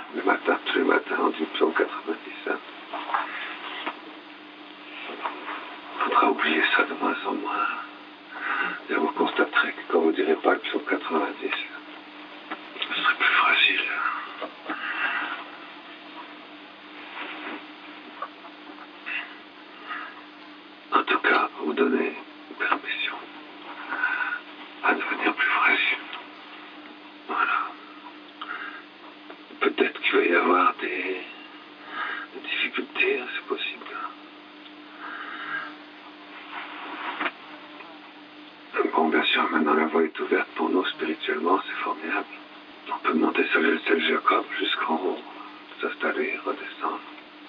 le matin, tous les matins, on dit psaume 97. Il faudra oublier ça de moins en moins. Et vous constaterez que quand vous ne direz pas le psaume 90, ce serait plus fragile. En tout cas, vous donnez permission à devenir plus fragile. Voilà. Peut-être qu'il va y avoir des difficultés, c'est possible. Bon, bien sûr, maintenant la voie est ouverte pour nous spirituellement, c'est formidable. On peut monter sur le ciel Jacob jusqu'en haut, s'installer, redescendre.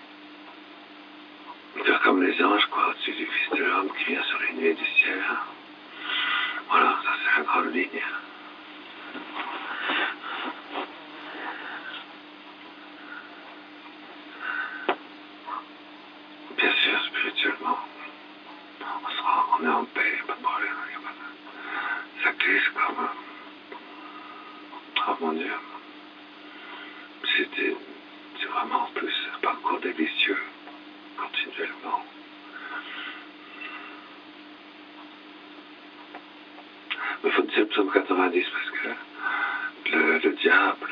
Faire comme les anges, quoi, au-dessus du Fils de l'homme qui vient sur les nuées du ciel. Voilà, ça c'est la grande ligne. Bien sûr, spirituellement, on est en paix, pas de problème. Ça glisse comme... Oh mon Dieu. C'est vraiment en plus un parcours délicieux, continuellement. Mais il faut dire le psaume 90 parce que le diable,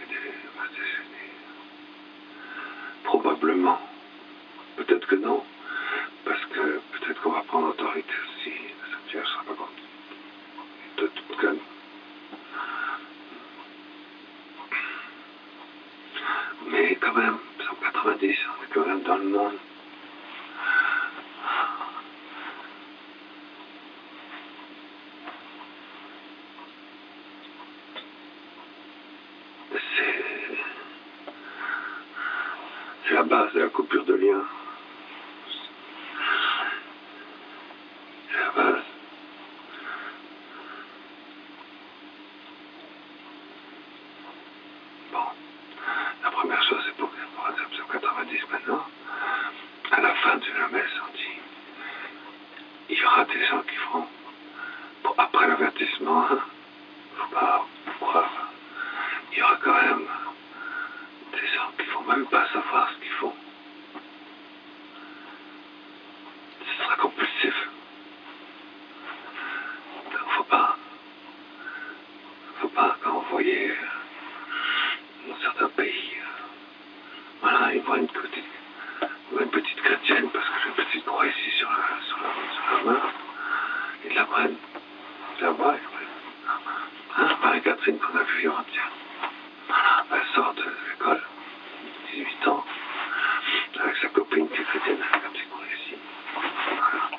probablement, peut-être que non, parce que peut-être qu'on va prendre autorité aussi, Dieu ne sera pas content de tout calme. Mais quand même, psaume 90, on est quand même dans le monde. C'est la base de la coupure de lien. C'est la base. Bon, la première chose, c'est pour dire psaume 90 maintenant. À la fin de la messe, on dit, il y aura des gens qui feront, après l'avertissement, faut pas croire, il y aura quand même des gens qui ne vont même pas savoir ce qu'ils font. Ce sera compulsif. Donc faut pas quand vous voyez dans certains pays, voilà, ils voient une petite chrétienne, parce que j'ai une petite croix ici sur la main, ils la prennent, ils la voient, Marie-Catherine qu'on a vue hier-entière. Voilà, elle sort de l'école, 18 ans, avec sa copine qui est chrétienne, avec la petite croix ici. Voilà.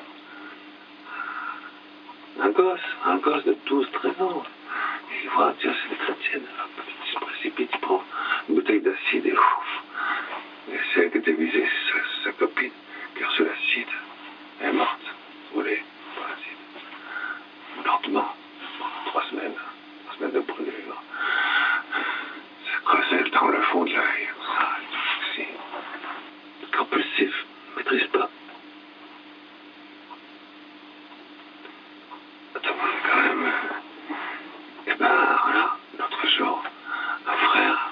Un gosse de 12-13 ans, il voit, tiens, c'est des chrétiennes, il se précipite, il prend une bouteille d'acide et ouf. Et c'est elle qui était visée, c'est sa copine qui a reçu l'acide. Elle est morte, brûlée par l'acide. Lentement, 3 semaines de brûlure. Ça creusait dans le fond de l'œil, ça, ici. Compulsif, maîtrise pas. Quand même, et ben voilà, l'autre jour, un frère,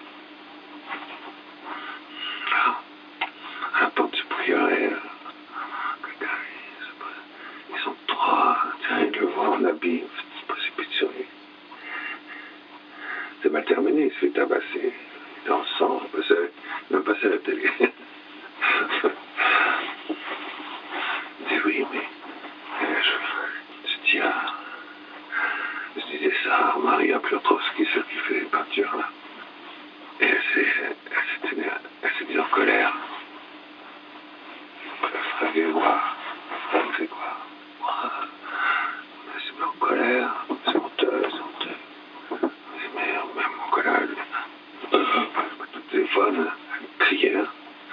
à la porte du prieuré, ils sont 3, tiens, ils le voient en habit, ils se précipitent sur lui. C'est mal terminé, il se fait tabasser, il est en sang, même passé à la télé. Il dit oui, mais je disais ça à Maria Piotrowski, celle qui fait les peintures là. Et elle s'est mise en colère. Le frère Grégoire, c'est quoi? Elle s'est mise en colère, c'est honteux. Mais même en colère, le téléphone, elle criait.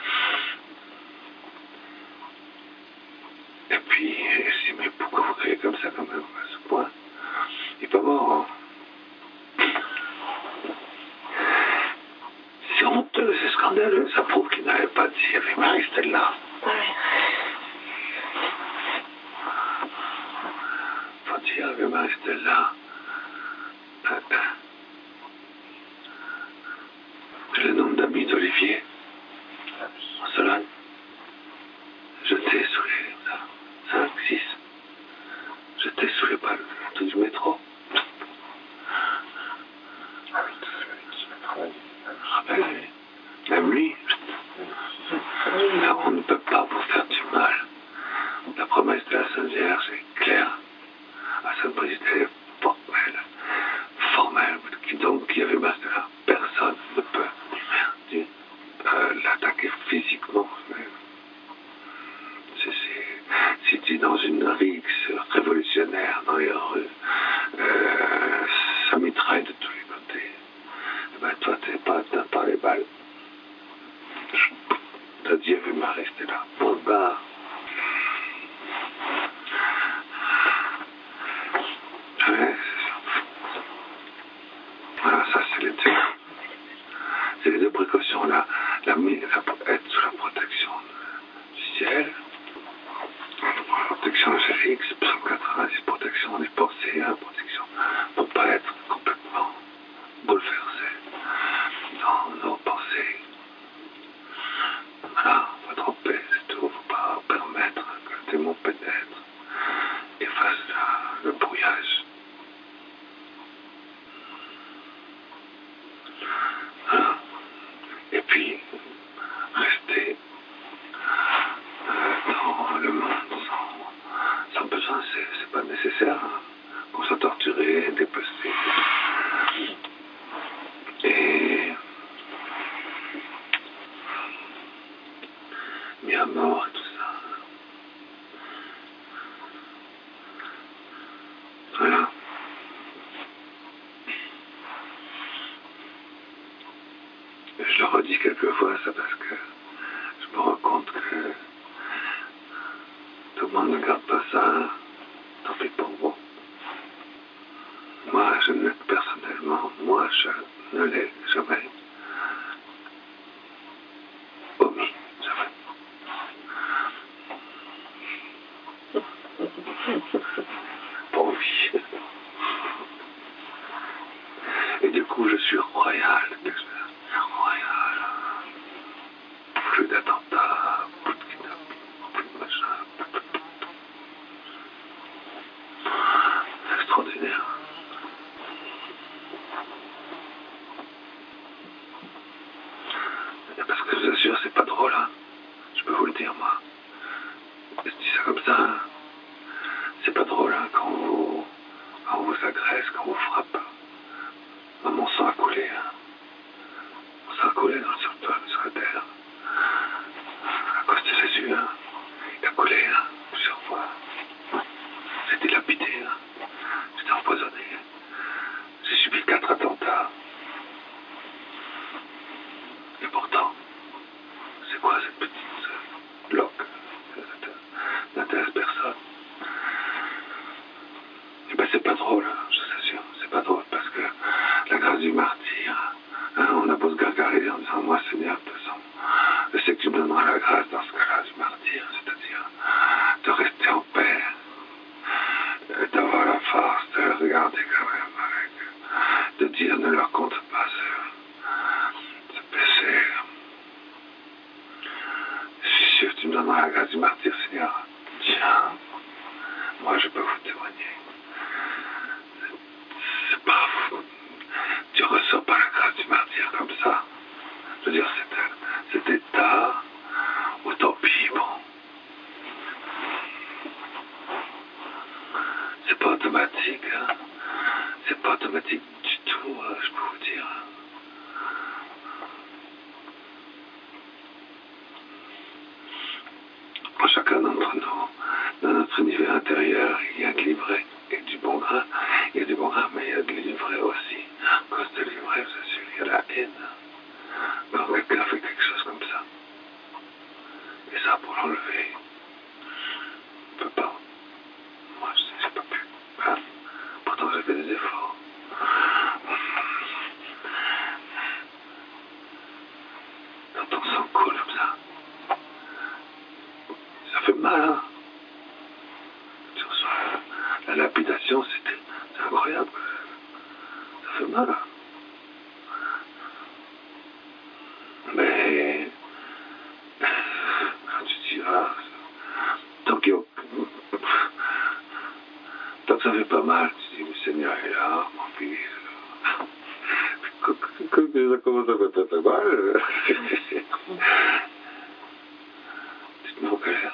Et puis, elle s'est dit, mais pourquoi vous criez comme ça quand même, à ce point? Il n'est pas mort, hein. C'est honteux, c'est scandaleux, ça prouve qu'il n'avait pas dit avec Marie-Stella. Faut dire avec Marie-Stella. J'ai le nombre d'amis d'Olivier en Sologne. J'étais sur les 5, 6. J'étais sur les balles du métro. Ah oui, tous ceux avec qui m'a travaillé. Ah ben oui. Même lui. Là, on ne peut pas vous faire du mal. La promesse de la Sainte Vierge est claire. La Sainte Brigitte est formelle, donc qui avait master. Personne ne peut l'attaquer physiquement. Si tu es dans une rixe révolutionnaire dans les rues, ça mitraille de tous les côtés. Et ben toi, t'es pas atteint par les balles. T'as dit, vu m'a resté là. Bon, bah. Ouais, voilà, ça, c'est les deux précautions là. Être sous la protection du ciel, protection angélique, c'est 186 protection des pensées, protection pour pas être complètement bouleversé dans nos pensées. Voilà, faut être en paix, c'est tout. Faut pas permettre que le démon pénètre et fasse le brouillage. Voilà. Et puis, rester dans le monde sans besoin, c'est pas nécessaire qu'on soit torturé, dépecé et mis à mort et tout ça. Voilà. Je le redis quelquefois, ça parce que je me rends compte que tout le monde ne garde pas ça. Tant pis pour vous. Moi, personnellement, je ne l'ai jamais omis. Jamais. Pas envie. Et du coup, je suis royal. Royal. Plus d'attentats, plus de kidnappings, plus de machin. C'est extraordinaire. Et parce que je vous assure, c'est pas drôle, hein. Je peux vous le dire, moi. Je dis ça comme ça, hein. C'est pas drôle, hein, quand on vous agresse, quand on vous frappe. Mon sang a coulé, hein. Mon sang a coulé sur la terre. À cause de Jésus, hein. Il a coulé, hein, plusieurs fois. J'ai dilapidé, hein. J'étais empoisonné. J'ai subi 4 attentats. Et pourtant, c'est quoi cette petite loque? Ça n'intéresse personne. Et ben c'est pas drôle, hein, je vous assure. C'est pas drôle parce que la grâce du martyr, hein, on a beau se gargariser en disant, moi Seigneur, de toute façon, je sais que tu me donneras la grâce dans ce cas-là du martyr, c'est-à-dire de rester en paix, d'avoir la force de le regarder quand même avec, de dire ne leur compte pas ce péché. Je suis sûr que tu me donneras la grâce du martyr, Seigneur. Tiens, moi je peux vous témoigner. C'est pas vous. Tu ressens pas la grâce du martyr comme ça. Je veux dire, cet état, ou tant pis, bon. C'est pas automatique, hein. C'est pas automatique du tout, je peux vous dire. Pour chacun d'entre nous, dans notre univers intérieur, il y a de l'ivraie et du bon grain. Il y a du bon grain, mais il y a de l'ivraie aussi. À cause de l'ivraie, je suis sûr, il y a la haine. Quand quelqu'un fait quelque chose comme ça. Et ça, pour l'enlever, on ne peut pas. Moi, je n'ai pas pu. Hein. Pourtant, j'ai fait des efforts. Quand on s'en coule comme ça fait mal, hein. Tu reçois la lapidation, c'est incroyable. Ça fait mal, hein. ça commence à faire très mal. Tu te mets en colère.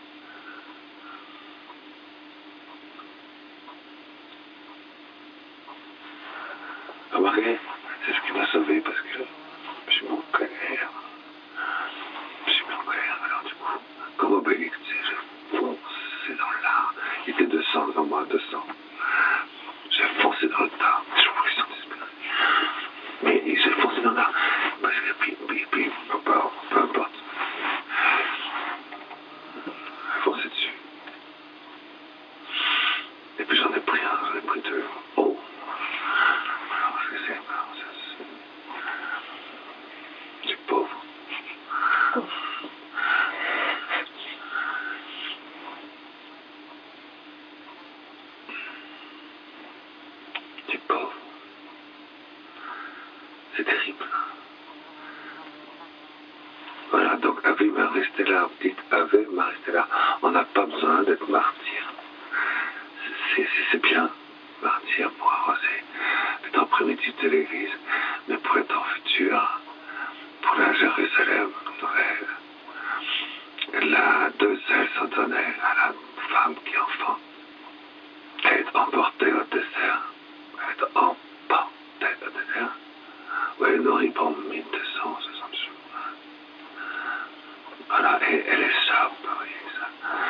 Remarquez, c'est ce qui m'a sauvé parce que je suis mis en colère. Je suis mis en colère, alors du coup, comme Obélix, j'ai foncé dans l'art. Il était 200 devant moi, 200. J'ai foncé dans le tas. Je voulais s'en désespérer. Mais j'ai foncé dans l'art. Parce que puis, peu importe. J'ai foncé dessus. Et puis j'en ai pris deux. Oh. Alors, c'est pauvre. C'est pauvre. C'est terrible. Voilà, donc Ave Maria Stella, dites Ave Maria Stella. On n'a pas besoin d'être martyr. C'est bien, martyr pour arroser le temps primitif de l'Église, mais pour le temps futur, pour la Jérusalem nouvelle, la deuxième centenaire à la femme qui enfante, elle est emportée au désert. Elle est emportée au désert, où elle est nourrie pendant 1260 jours. Voilà, et elle échappe, vous voyez ça.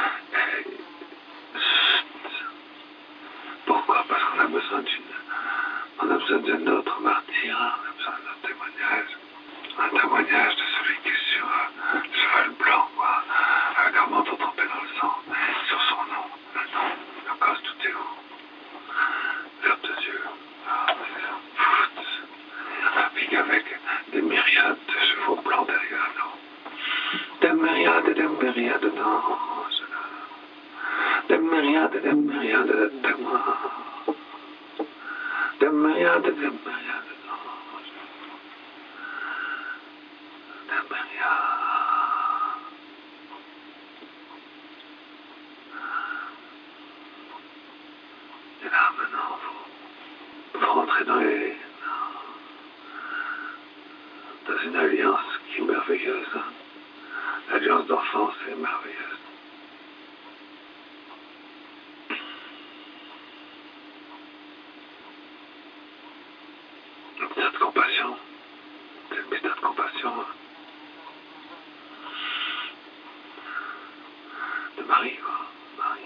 Pourquoi? Parce qu'on a besoin d'un autre martyr, on a besoin d'un témoignage. Un témoignage de celui qui est sur le cheval blanc, quoi, avec un manteau trempé dans le sang, sur son nom, le nom, la cause, tout est où? Verbe de Dieu. Ah, c'est ça. Puis avec des myriades de chevaux blancs derrière, non. Des myriades d'anges. Des myriades de témoins. Des myriades d'anges. Des myriades. Et là, maintenant, vous rentrez dans une alliance qui est merveilleuse. Hein. L'alliance d'enfance est merveilleuse. Cette compassion, cette mystère de compassion de Marie, quoi. Marie.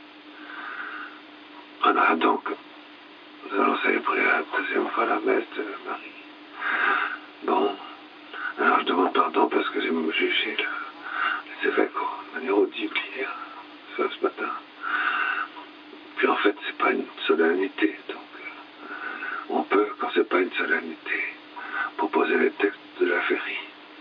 Voilà, donc, nous allons célébrer la deuxième fois la messe de Marie. Bon, alors je demande pardon parce que j'ai jugé les évêques de manière audible hier, ce matin. Puis en fait, c'est pas une solennité, donc on peut, quand c'est pas une solennité, proposer les textes de la féerie.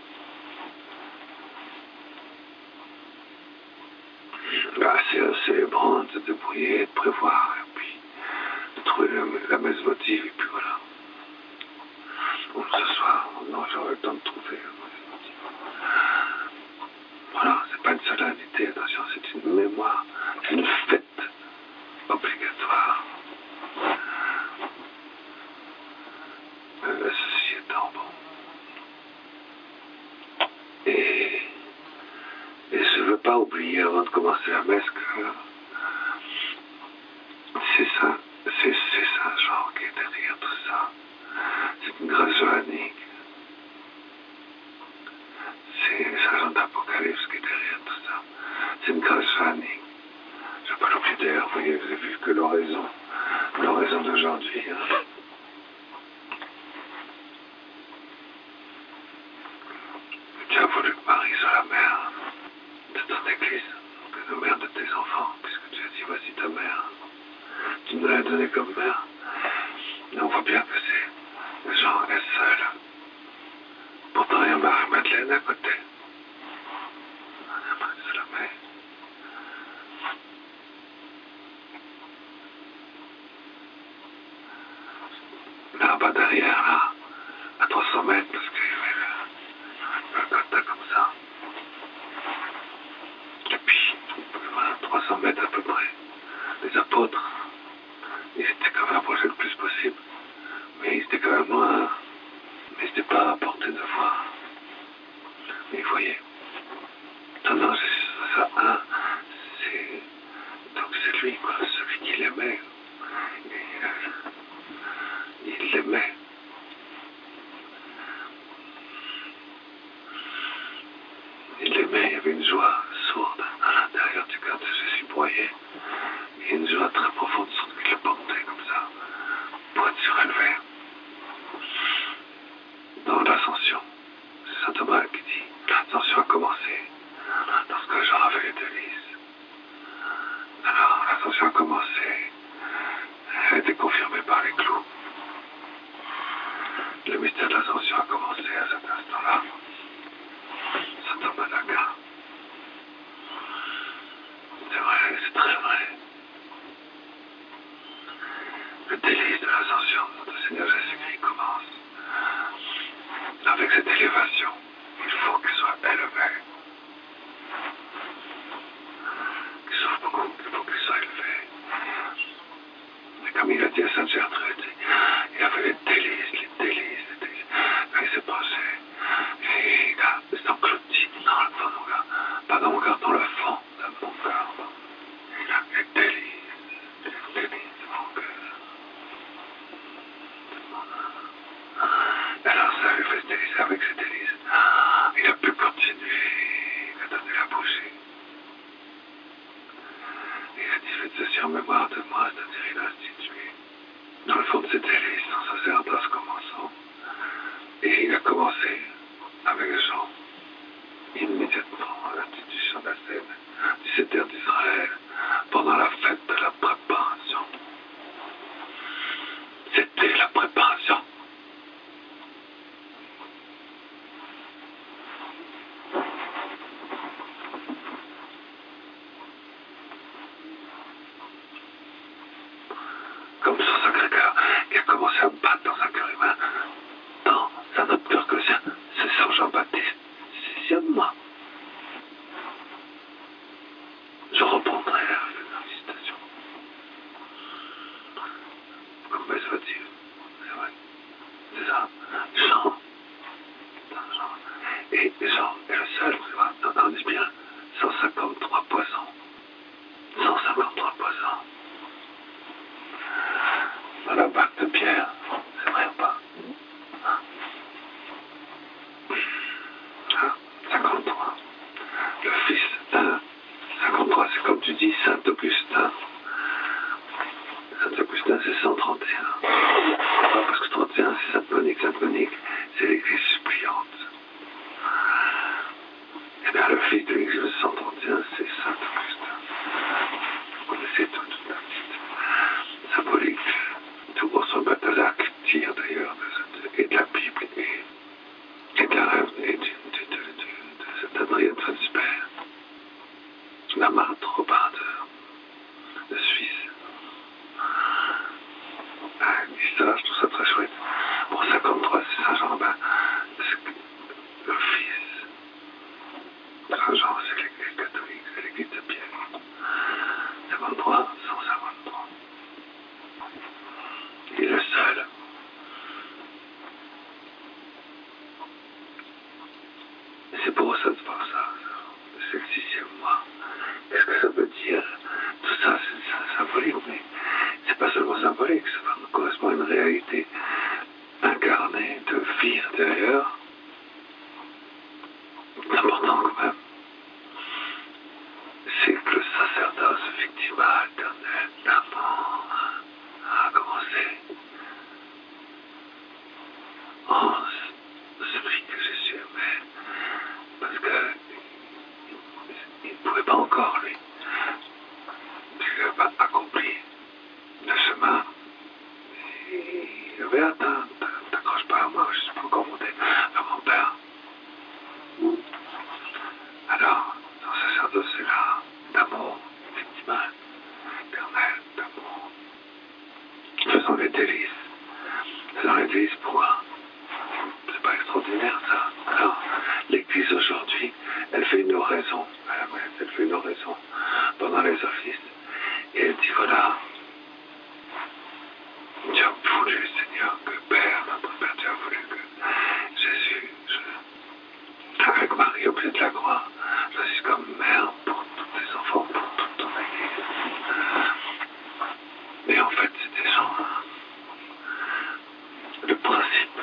Là, c'est célébrant de se débrouiller, de prévoir, et puis de trouver la messe votive, et puis voilà. Bon, ce soir, non, j'aurai le temps de trouver la messe votive. Voilà, c'est pas une solennité, attention, c'est une mémoire, une fête obligatoire. Ceci étant bon. Et je ne veux pas oublier avant de commencer la messe que c'est Saint-Jean qui est derrière tout ça. C'est une grâce johannique. C'est Saint-Jean d'Apocalypse qui est derrière tout ça. C'est une grâce johannique. Je ne vais pas l'oublier d'ailleurs, vous avez vu que l'oraison d'aujourd'hui, hein. Tu as voulu que Marie soit la mère de ton église, la mère de tes enfants, puisque tu as dit voici ta mère. Tu nous l'as donnée comme mère. Et on voit bien que c'est Jean est seul. Pourtant il y a Marie-Madeleine à côté. C'est la mère. Là-bas derrière, là, à 300 mètres, parce qu'il y avait le Golgotha comme ça. Et puis, voilà, 300 mètres à peu près, les apôtres, ils étaient quand même approchés le plus possible. Mais ils étaient quand même loin. Mais ils étaient c'est pas à portée de voir. Mais vous voyez, non, c'est ça, hein, donc c'est lui, quoi, celui qui l'aimait. Il l'aimait. Il l'aimait, il y avait une joie sourde à l'intérieur du cœur de Jésus broyé. Il y a une joie très profonde sur qui le portait comme ça, pour être surélevé. Dans l'ascension, c'est saint Thomas qui dit, l'ascension a commencé lorsque Jean avait les délices. Alors, l'ascension a commencé, elle a été confirmée par les clous. Le mystère de l'ascension a commencé à cet instant-là. Saint Thomas d'Aquin. C'est vrai, c'est très vrai. Le délice de l'ascension de notre Seigneur Jésus-Christ commence. Avec cette élévation, il faut qu'il soit élevé. Qu'il souffre beaucoup, il faut qu'il soit élevé. Et comme il a dit à Sainte Gertrude, il avait les délices, les délices. Quand il s'est passé, et il s'engloutit dans le fond de mon cœur. Pas dans mon cœur, dans le fond de mon cœur. Les délices de mon cœur. Alors ça lui fait se délicer avec ces délices. Il a pu continuer à donner la bouchée. Il a dit, faites ceci en mémoire de moi, c'est-à-dire il a institué. Dans le fond de ces délices, son sacerdoce commençant. Et il a commencé avec Jean, immédiatement à l'institution de la scène du 7 heures d'Israël, pendant la fête de la préparation. C'était la préparation. Comme son Sacré-Cœur qui a commencé à battre dans un cœur humain, dans un autre cœur que le sien, c'est Saint Jean-Baptiste, sixièmement. Je reprendrai la citation. Comme elle soit-il, c'est vrai. C'est ça. Jean. Et Jean est le seul, c'est vrai, entendez bien, 153 poissons. 153 poissons. Dans la bague de pierre, c'est vrai ou pas? 53. Le fils d'un 53, c'est comme tu dis, Saint Augustin. Saint Augustin, c'est 131. Pourquoi? Parce que 31, c'est Sainte Monique. Sainte Monique, c'est l'église suppliante. Eh bien, le fils de l'église 131, c'est Saint Augustin. Vous connaissez toute la petite symbolique. Tout grosso modo de la tire d'ailleurs, et de la Bible, et de la rêve, et de cette Adrienne Fansper. La martre Robin de Suisse. Ça, je trouve ça très chouette. Bon, 53, c'est Saint-Jean-Robin. C'est le fils. Saint-Jean, c'est l'église catholique, c'est l'église de Pierre. 53, 153. Il est le seul. C'est pour ça, c'est le 6e mois. Qu'est-ce que ça veut dire? Tout ça, c'est symbolique, mais c'est pas seulement symbolique, ça correspond à une réalité incarnée de vie intérieure. L'important quand même, c'est que le sacerdoce effectivement éternel d'amour a commencé en celui que Jésus aimait, parce que il ne pouvait pas encore, lui. Il n'avait pas accompli le chemin. Il avait atteint, t'accroches pas à moi, je ne suis pas encore monté. Enfin la croix. Je suis comme mère pour tous tes enfants, pour toute ton église. Mais en fait, c'est des gens. Le principe,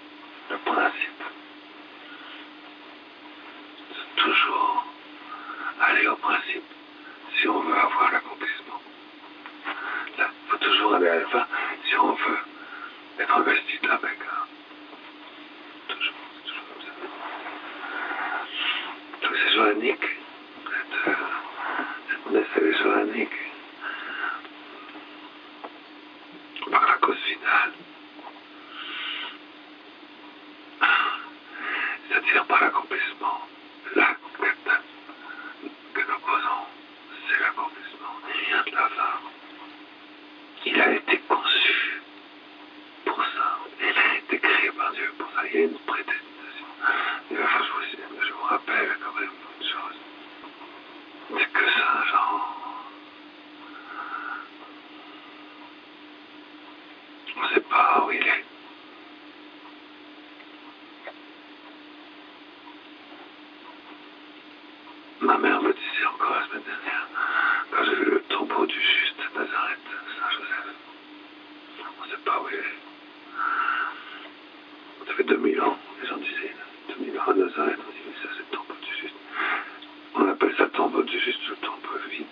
c'est toujours aller au principe si on veut avoir l'accomplissement. Là, il faut toujours aller à la fin si on veut être investi de la Mecque. Toujours comme ça. Donc c'est johannique, cette messe elle est johannique. Par la cause finale. C'est-à-dire par l'accomplissement. L'acte que nous posons, c'est l'accomplissement. Il vient de là-bas. Il a été conçu pour ça. Il a été créé par Dieu pour ça. Il y a une prédestination. Et là, je vous rappelle quand même une chose. C'est que Saint Jean, on ne sait pas où il est. Ma mère me disait encore la semaine dernière, quand j'ai vu le tombeau du juste à Nazareth, Saint-Joseph, on ne sait pas où il est. Ça fait 2000 ans, les gens disaient, 2000 ans à Nazareth, on dit, mais ça c'est le tombeau du juste. On appelle ça le tombeau du juste, le tombeau vide.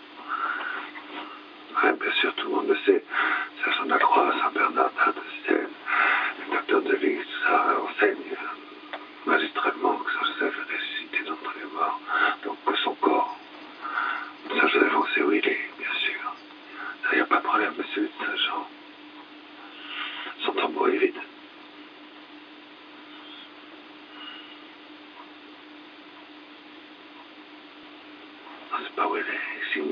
Ouais, bien sûr, tout le monde le sait. Saint Jean de la Croix, Saint Bernardin de Sienne, le docteur de l'Église, tout ça enseigne magistralement que Saint Joseph est ressuscité d'entre les morts, donc que son corps, Saint Joseph, on sait où il est, bien sûr. Ça, il n'y a pas de problème, mais celui de Saint Jean, son tombeau est vide. On ne sait pas où il est.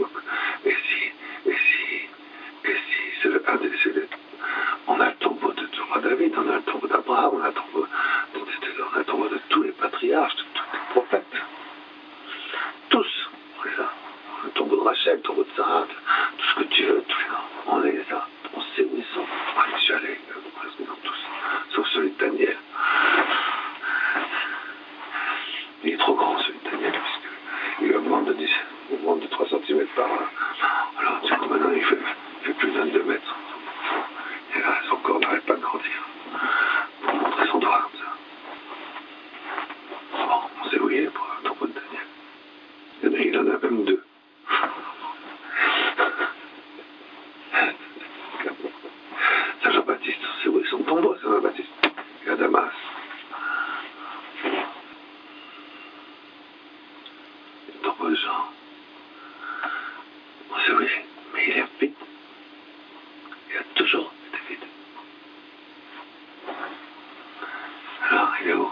On a le tombeau de roi David, on a le tombeau d'Abraham, on a le tombeau de tous les patriarches, de tous les prophètes. Tous, on les a. Le tombeau de Rachel, le tombeau de Sarah, tout ce que tu veux, tous les noms, on les a. On sait où ils sont. Je suis allé presque dans tous, sauf celui de Daniel. Il est trop grand celui de Daniel, puisqu'il augmente de 3 cm par an. Alors du coup maintenant il fait plus d'un 2 mètres. Et là son corps n'arrête pas de grandir. Pour montrer son doigt comme ça. Bon, on sait où il est pour le tombeau de Daniel. Il en a même 2. Saint Jean-Baptiste, on sait où est son tombeau, Saint Jean-Baptiste. Il est à Damas. Le tombeau de Jean. On sait où il est, mais il est vide. Il a toujours été vide. Alors, il est où?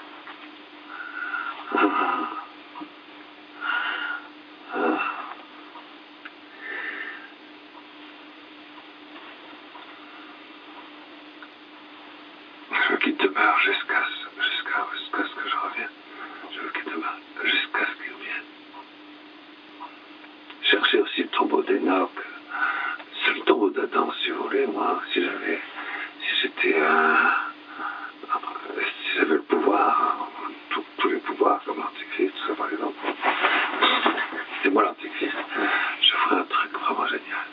Je veux qu'il demeure jusqu'à ce que je revienne. Je veux qu'il demeure jusqu'à ce qu'il vienne. Cherchez aussi le tombeau d'Enoch. C'est le tombeau d'Adam, si vous voulez. Moi, si j'avais le pouvoir, tous les pouvoirs, comme l'Antichrist, tout ça par exemple. C'est moi l'Antichrist. Je ferais un truc vraiment génial.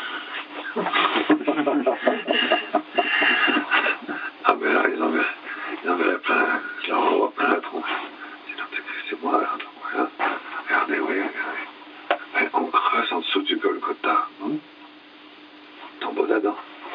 Ah mais là, ils enverraient plein, je leur envoie plein la tronche. C'est l'Antichrist, c'est moi, là, donc voilà. Regardez, oui, regardez. Et on creuse en dessous du Golgotha. Tombeau d'Adam.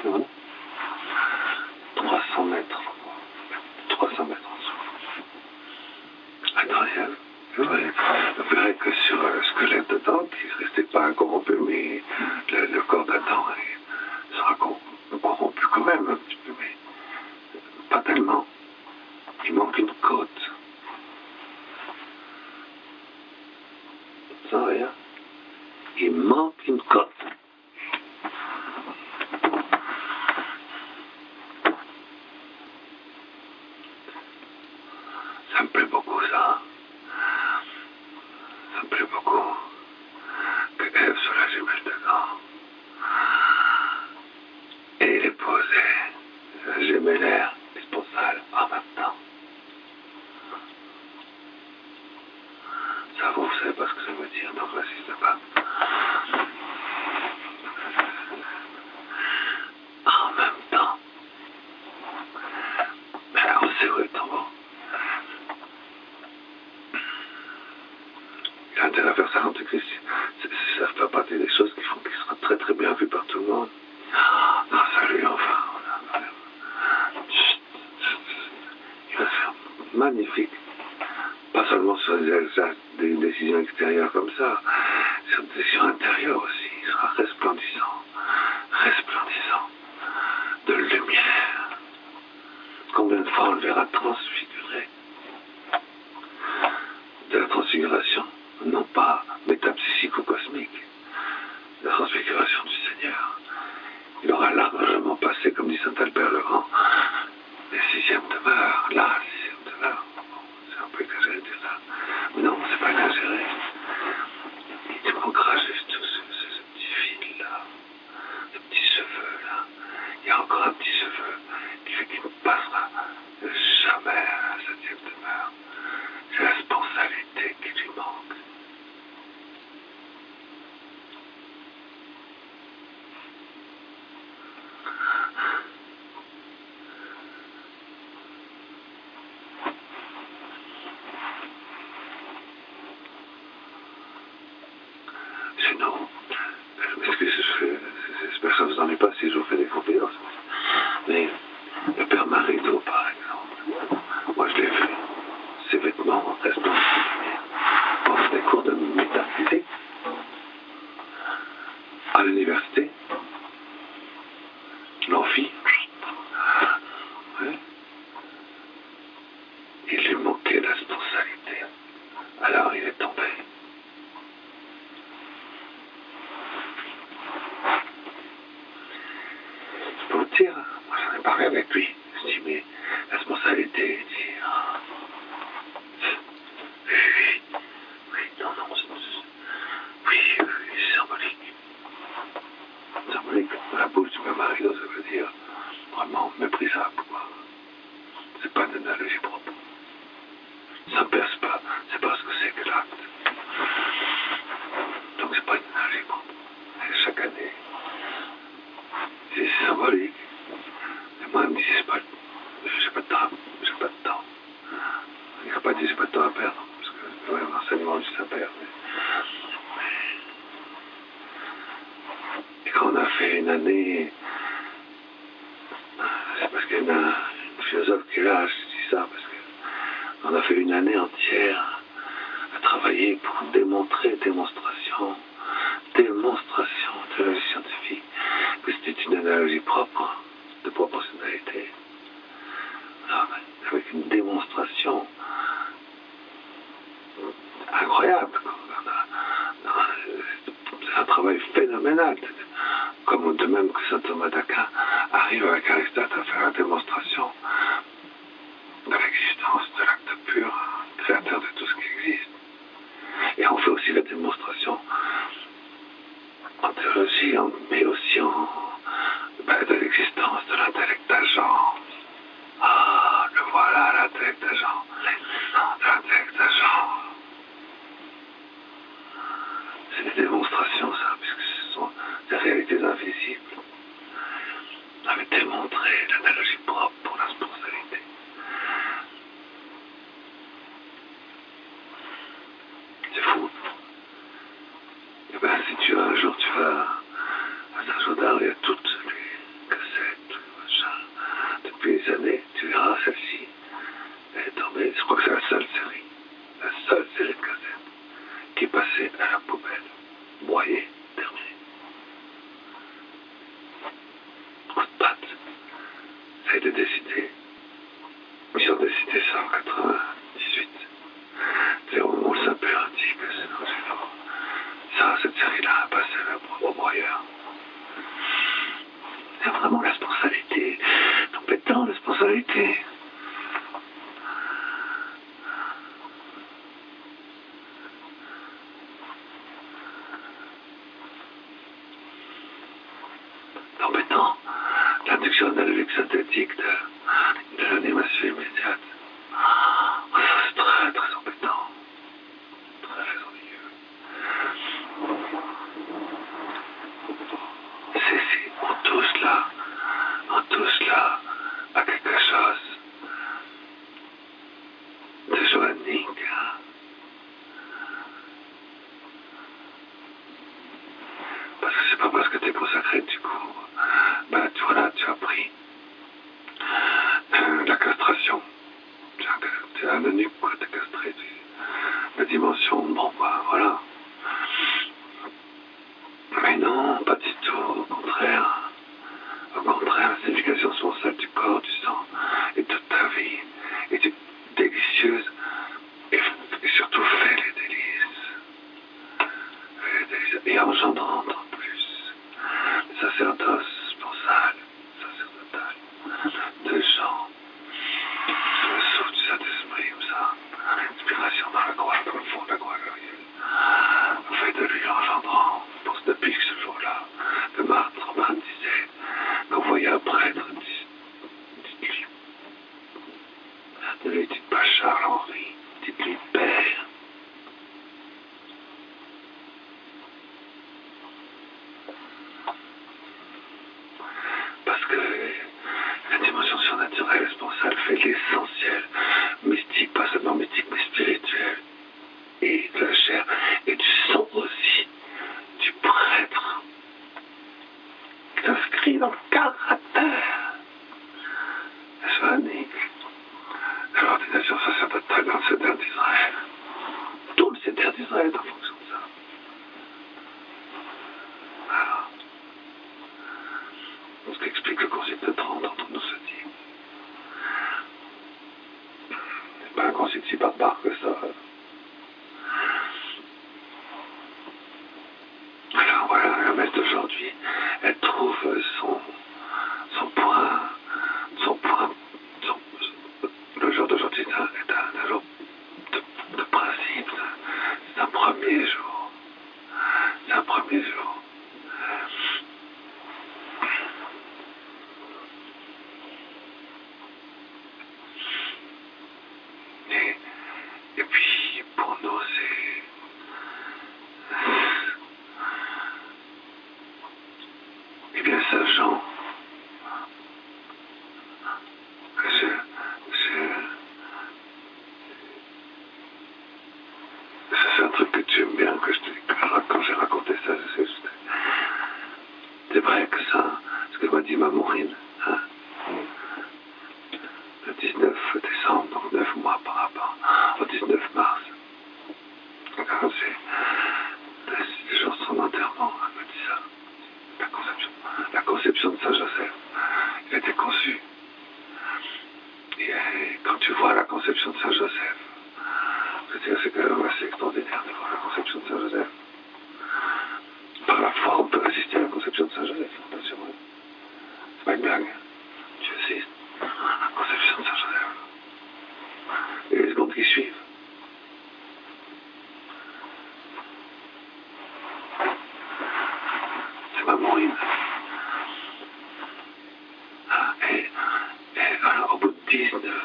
300 mètres. 300 mètres en dessous. Attendez, vous verrez que sur le squelette d'Adam, qui ne restait pas incorrompu, mais le corps d'Adam sera corrompu quand même un petit peu, mais pas tellement. Il manque une côte. Sans rien. Il manque une côte. Ça me plaît beaucoup, ça. Ça me plaît beaucoup que Ève soit la jumelle dedans. Et il est posé, la gémellaire, esponsale, en même temps. ça, vous ne savez pas ce que ça veut dire, donc n'insistez pas. En même temps, on sait où est le tombeau. Il a intérêt à faire ça quand ça fait partie des choses qui font qu'il sera très très bien vu par tout le monde. Non, salut, enfin. Il va se faire magnifique. Pas seulement sur des décisions extérieures comme ça, sur des décisions intérieures aussi. Il sera resplendissant, resplendissant de lumière. Combien de fois on le verra transfiguré? De la transfiguration, non pas métapsychique ou cosmique, la transfiguration du Seigneur. Il aura largement passé, comme dit Saint Albert le Grand, les sixièmes demeures, la sixième demeure. C'est un peu exagéré de dire ça. Mais non, c'est pas exagéré. Il manquera juste ce petit fil-là, ce petit cheveu-là. Il y a encore un petit cheveu qui fait qu'il ne passera jamais à la septième demeure. C'est la spontanéité qui lui manque. Sinon, je m'excuse, j'espère que ça ne vous ennuie pas si je vous fais des confidences. Mais le père Marido, par exemple, moi je l'ai vu, ses vêtements restent dans on fait des cours de métaphysique à l'université, l'amphi. Ouais. Il lui manquait la spontanéité. Alors il est tombé. Je peux vous dire, moi j'en ai parlé avec lui. Je dis, mais la spontanéité, il dit, oui, non, oui, c'est symbolique. Symbolique, dans la bouche du père Marido, ça veut dire vraiment méprisable, quoi. C'est pas une analogie propre. Ça ne perce pas, c'est pas ce que c'est que l'acte. Donc c'est pas une analogie propre. Et chaque année, c'est symbolique. Et moi, il me dit, j'ai pas de temps. Il n'a pas dit, j'ai pas de temps à perdre, parce que ouais, l'enseignement juste à perdre. Et quand on a fait une année, c'est parce qu'il y a une philosophe qui est là, je dis ça, parce qu'on a fait une année entière à travailler pour démontrer, démonstration de la scientifique, que c'était une analogie propre, de proportionnalité. Alors, avec une démonstration incroyable. C'est un travail phénoménal. Comme de même que saint Thomas d'Aquin arrive avec Aristote à faire la démonstration de l'existence de l'acte pur, créateur de tout ce qui existe. Et on fait aussi la démonstration en théologie, mais aussi de l'existence de l'intellect agent. Ah, le voilà, l'intellect agent. L'existence de l'intellect agent. C'est des démonstrations, ça, puisque ce sont des réalités invisibles. On avait démontré l'analogie propre pour la spontanéité. C'est fou. Et bien, si un jour tu vas à Saint-Gaudard, il y a toutes les cassettes, tous les machins. Depuis des années, tu verras celle-ci. Elle est tombée, je crois que c'est la seule série de cassettes qui est passée à la poubelle. Broyée, terminée. Coup de patte. Ça a été décidé. Ils ont décidé ça en 98. C'est au moment où le Saint-Père a dit que c'est dans une ordre. Ça, cette série-là a passé au broyeur. C'est vraiment la responsabilité. Compétent, la responsabilité. Embêtant, l'induction analogique synthétique de l'animation immédiate. Ça, c'est très, très embêtant. Très, très unique. Hein. Parce que c'est pas parce que t'es consacré, du coup, bah tu vois là, tu as pris la castration. C'est un eunuque, quoi, t'es castré. La dimension, bon, bah voilà. Mais non, pas du tout, au contraire. Au contraire, la signification sponsale du corps, du sang, et toute ta vie est délicieuse, et surtout fais les délices. Et engendrant en plus. Le sacerdoce sponsal, sacerdotal, de gens, sous le souffle du Saint-Esprit, comme ça, l'inspiration dans la croix, dans le fond de la croix glorieuse, fait de lui engendrant, pour depuis que ce jour-là, que Marthe Robin disait, qu'on voyait un prêtre, dites-lui, ne lui dites pas Charles-Henri, dites-lui Père. Parce que la dimension surnaturelle, sponsale, fait l'essentiel, mystique, pas seulement mystique, mais spirituel, et de la chair, et du sang aussi, du prêtre, s'inscrit dans le caractère. N'est-ce unique? De l'ordination sacerdotale dans le céder d'Israël. Tout le céder d'Israël est en fonction de ça. Alors, ce qui explique le concile de Trente dont on nous se dit. C'est pas un concile si barbare que ça. Alors voilà, la messe d'aujourd'hui, elle trouve son point, le jour d'aujourd'hui est un jour de principe, c'est un premier jour, c'est un premier jour. Et puis, pour nous, c'est... Eh bien, sachant, c'est un truc que tu aimes bien, quand j'ai raconté ça, c'est vrai que ça, ce que m'a dit ma Maureen, hein, le 19 décembre, donc 9 mois par rapport au 19 mars, c'est le jour de son enterrement, elle m'a dit ça, la conception de Saint-Joseph, il a été conçu. Et quand tu vois la conception de Saint-Joseph, c'est quand même assez extraordinaire de voir la conception de Saint-Joseph. Par la foi, on peut assister à la conception de Saint-Joseph, attention. C'est pas une blague. Tu assistes à la conception de Saint-Joseph. Et les secondes qui suivent. C'est ma Maureen. Et alors, au bout de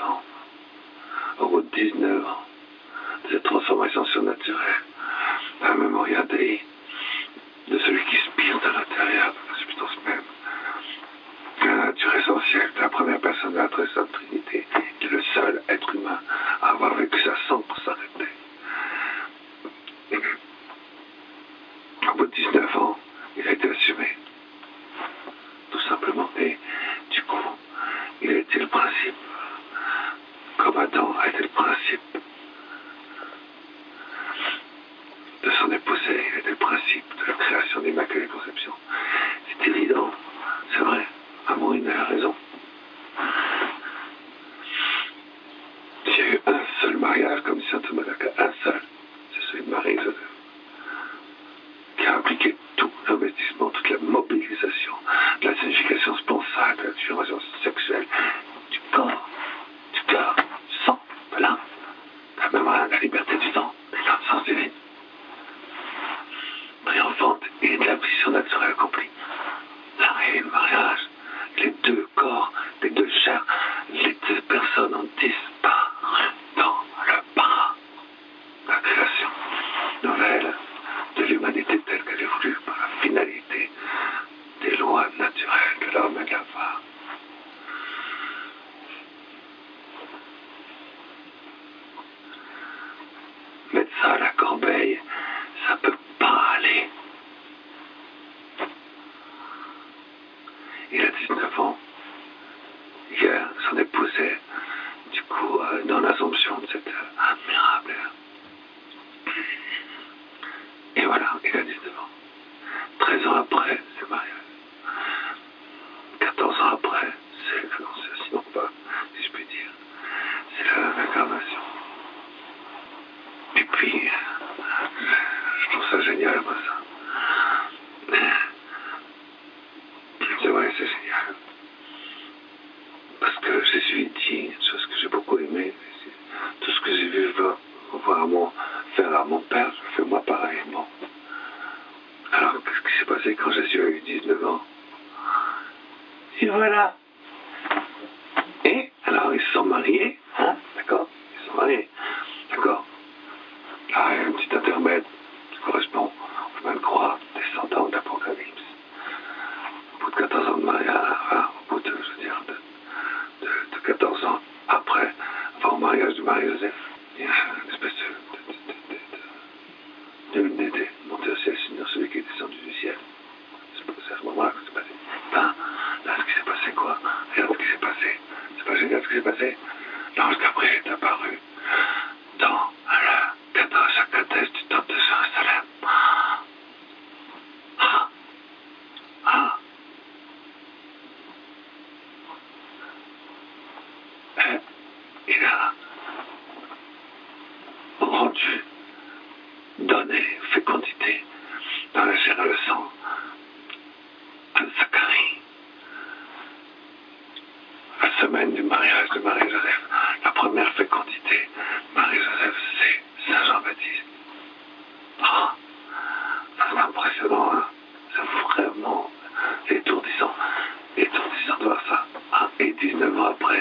19 ans, de cette transformation surnaturelle, la mémoire Dei, de celui qui spire de l'intérieur, de la substance même, de la nature essentielle, de la première personne de la très sainte Trinité, qui est le seul être humain à avoir vécu ça sans s'arrêter. Au bout de 19 ans, il a été assumé, tout simplement, et du coup, il a été le principe, comme Adam a été le principe de son épousée, il a été le principe de la création d'Immaculée Conception. C'est évident, c'est vrai, Maureen a raison. Il y a eu un seul mariage, comme dit saint Thomas d'Aquin, un seul, c'est celui de Marie et Joseph, qui a impliqué tout l'investissement, toute la mobilisation, de la signification sponsale, de la différenciation sexuelle, du corps, du sang, de l'âme, même la liberté du temps, des grandes sens divines, triomphante et de la mission naturelle accomplie. Là, et le mariage, les deux corps, les deux chairs, les deux personnes ont disparu dans le bras. La création nouvelle de l'humanité telle qu'elle est voulue par la finalité des lois naturelles de l'homme et de la femme. mettre ça à la corbeille, ça peut pas aller. Il a 19 ans. Hier, son épouse est, du coup, dans l'Assomption de cette admirable. Et voilà, il a 19 ans. 13 ans après, c'est le mariage. 14 ans après, c'est l'Annonciation, pas, si je puis dire. C'est l'incarnation. Et puis, je trouve ça génial, moi, ça. C'est vrai, c'est génial. Parce que Jésus dit une chose que j'ai beaucoup aimée. Tout ce que j'ai vu faire à mon Père, je fais moi pareillement. Alors, qu'est-ce qui s'est passé quand Jésus a eu 19 ans? Et voilà. Et alors, ils se sont mariés, hein, d'accord? Ils se sont mariés, d'accord? Là, il y a un petit intermède qui correspond, on peut même croire, descendant d'Apocalypse. Au bout de 14 ans de mariage, enfin, au bout de, je veux dire, de 14 ans après, avant le mariage de Marie-Joseph, il y a une espèce de monté au ciel, Seigneur, celui qui est descendu du ciel. C'est à ce moment-là que c'est passé. Ben, là, ce qui s'est passé, quoi? Regarde ce qui s'est passé. C'est pas génial ce qui s'est passé? L'ange Gabriel est apparu dans la cathédrale du temple de Jérusalem. Il a rendu, donné fécondité dans la chair et le sang à Zacharie. La semaine du mariage de Marie-Joseph, la première fécondité, Marie-Joseph, c'est Saint Jean-Baptiste. Ah, c'est impressionnant, hein? C'est vraiment étourdissant de voir ça. Ah, et 19 ans après,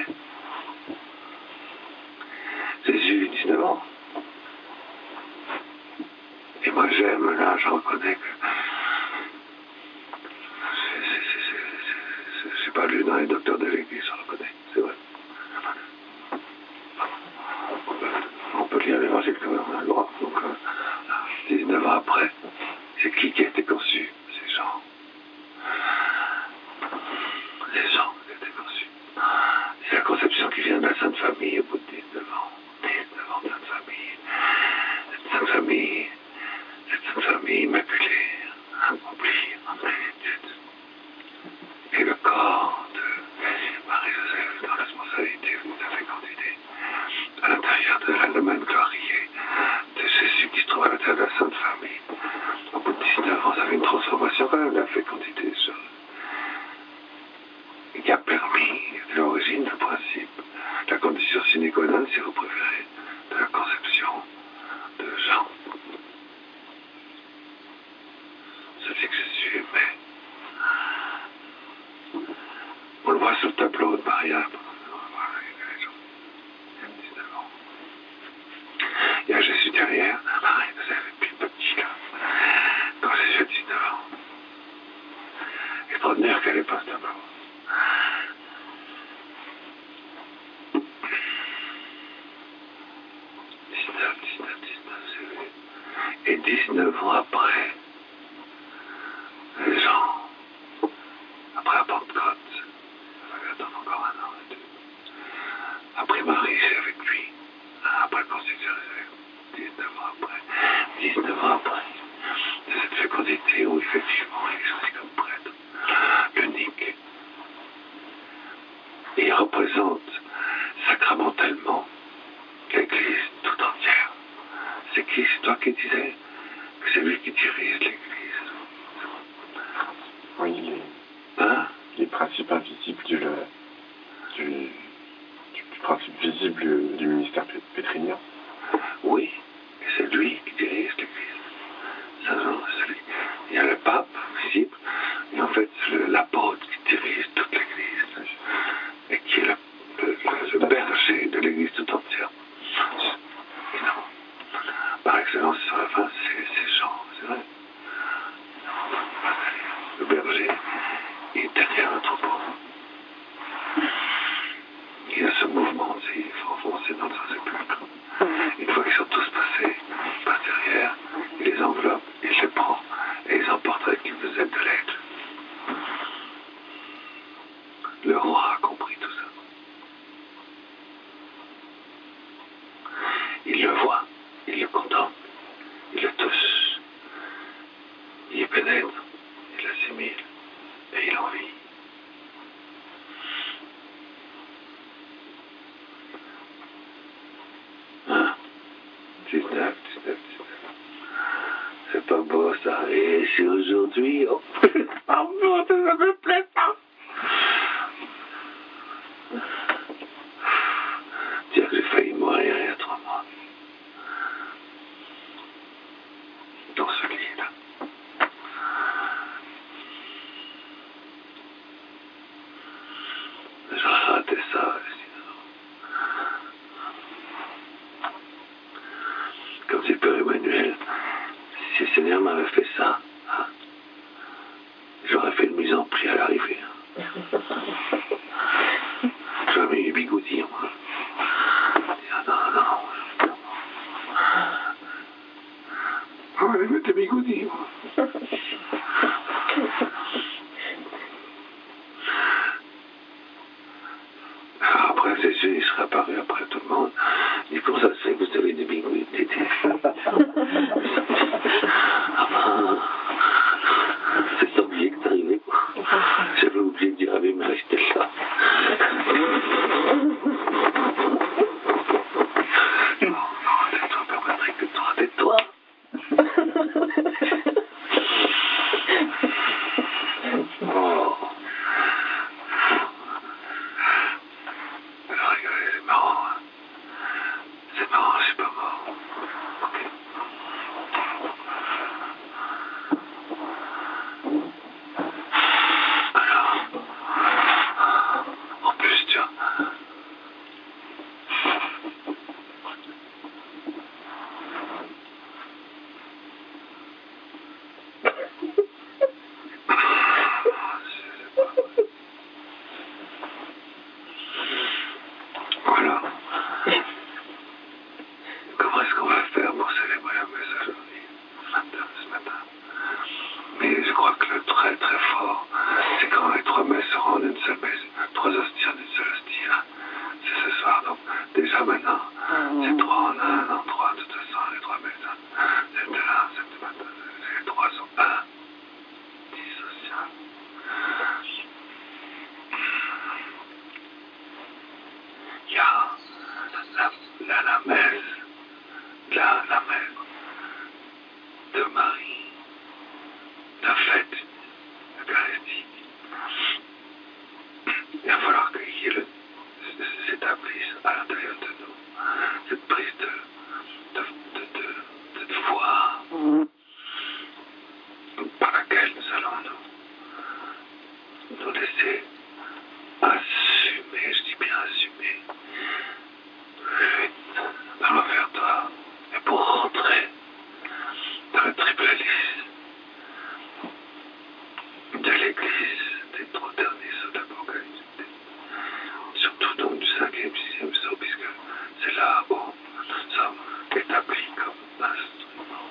Jésus, 19 ans. Et moi j'aime, là, je reconnais que j'ai pas lu dans les docteurs de l'Église, je reconnais, c'est vrai. On peut lire l'Évangile quand même, on a le droit. Donc, 19 ans après, c'est qui a été conçu? C'est Jean. C'est Jean qui a été conçu. C'est la conception qui vient de la Sainte Famille au bout de 19 ans. 19 ans de Sainte Famille. Cette Sainte Famille immaculée, accomplie en plénitude. Et le corps de Marie-Joseph dans la responsabilité de la fécondité à l'intérieur de la domaine glorieux de Jésus qui se trouve à l'intérieur de la Sainte Famille. Au bout de 19 ans, ça fait une transformation quand même de la fécondité des choses. Et qui a permis, l'origine, le principe, la condition sine qua non, si vous préférez, de la conception de Jean. Celui que Jésus aimait. On le voit sur le tableau de Maria. Il y a Jésus derrière, Marie-Joseph et puis petit là. Quand Jésus a 19 ans. Extraordinaire qu'elle ait pas ce tableau. 19, et 19 ans après, les gens, après la Pentecôte, ça va attendre encore un an et deux. Après Marie, c'est avec lui. Après le Concile de Jérusalem, 19 ans après, de cette fécondité où effectivement il est choisi comme prêtre, l'unique. Et il représente sacramentellement l'Église tout entière. C'est qui? C'est toi qui disais que c'est lui qui dirige l'Église. Oui, les principes invisibles du principe visible du ministère pétrinien. Oui, et c'est lui qui dirige l'Église. C'est lui. Il y a le pape visible, et en fait c'est l'apôtre qui dirige toute l'Église, et qui est le berger de l'Église tout entière. Par excellence, sur la fin, c'est Jean, c'est vrai. Le berger est derrière le troupeau. Il y a ce mouvement, il faut foncer dans un sépulcre. Une fois qu'ils sont tous passés, Il le voit, il le contemple, il le touche, il y pénètre, il l'assimile et il en vit. Hein? 19. C'est pas beau ça. Et c'est aujourd'hui. Oh, pardon, ça me plaît pas. Dire que j'ai failli mourir il y a 3 mois. Dans ce lit-là. J'aurais raté ça, sinon. Comme dit Père Emmanuel, si le Seigneur m'avait fait ça, hein, j'aurais fait une mise en prix à l'arrivée. J'aurais mis les bigoudis, moi. Non. On va aller mettre les bigoudis, moi. Après, Jésus, il serait apparu après tout le monde. Il dit, comment ça se fait que vous avez des bigoudis? Ah ben, c'est oublié que c'est arrivé, quoi. J'avais oublié de dire à mais restez là. Tais-toi, Père Patrick, tais-toi. Oh. Alors, regardez, c'est marrant. Hein. C'est marrant, je suis pas mort. Ok. Alors, en plus, tu vois. Voilà. Comment est-ce qu'on va faire pour célébrer la messe aujourd'hui, ce matin? Mais je crois que le très très fort, c'est quand les 3 messes seront en une seule messe, 3 hosties en une seule hostie. Hein. C'est ce soir, donc déjà maintenant, c'est 3 en 1, en 3, de toute façon, les 3 messes. Hein. C'est là, c'est ce matin, les 3 sont 1, dissociables. Il y a la messe, la messe de Marie, la fête eucharistique. Il va falloir qu'il s'établisse à l'intérieur de nous cette prise de foi par laquelle nous allons nous laisser assumer, je dis bien assumer, dans l'envers-toi, et pour rentrer dans le triple hélice de l'église des 3 derniers sauts de l'Apocalypse, surtout donc du 5e, 6e saut, puisque c'est là où nous sommes établis comme instruments.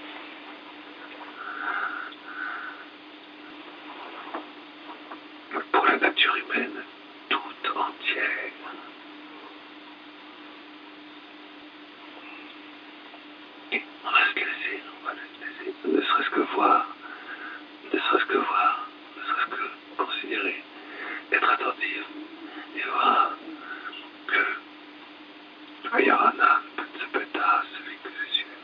Pour la nature humaine toute entière. Et on va se laisser, ne serait-ce que voir, ne serait-ce que considérer, être attentif et voir que Yarana, Betsepeta, celui que je suis,